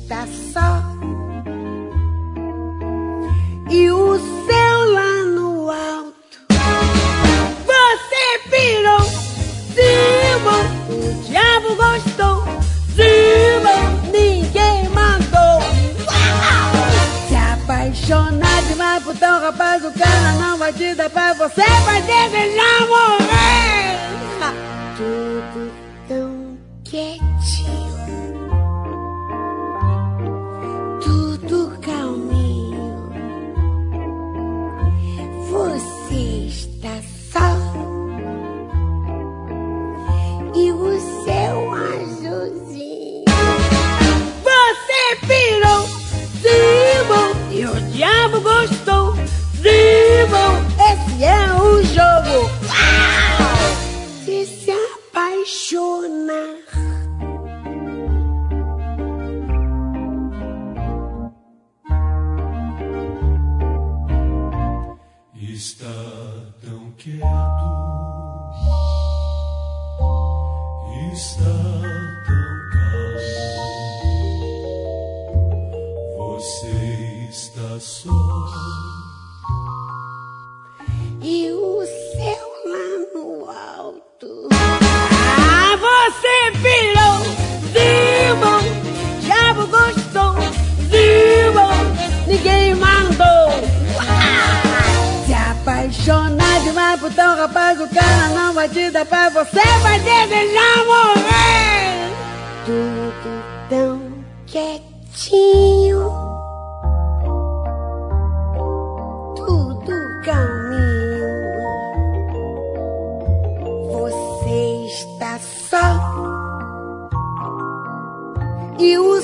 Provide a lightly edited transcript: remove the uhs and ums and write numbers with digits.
está só e o céu lá no alto. Você pirou, Simon, o diabo gostou, Simon, ninguém mandou. Uau! Se apaixonar demais por tal rapaz, o cara não vai te dar pra você, vai desejar morrer. Tudo tão quietinho, tudo calminho. Você está só e o seu azulzinho. Você pirou, Simon, e o diabo gostou, Simon, esse é o jogo. Uau! Se apaixonar. Está tão quieto, está tão calmo. Você está só E o céu lá no alto. Ah, você virou, Simon, diabo gostou, Simon, ninguém mandou. Uau! Se apaixonar demais por tal rapaz, o cara não vai te dar pra você, vai desejar morrer. Tudo tão quietinho, tudo calminho. Você está só e o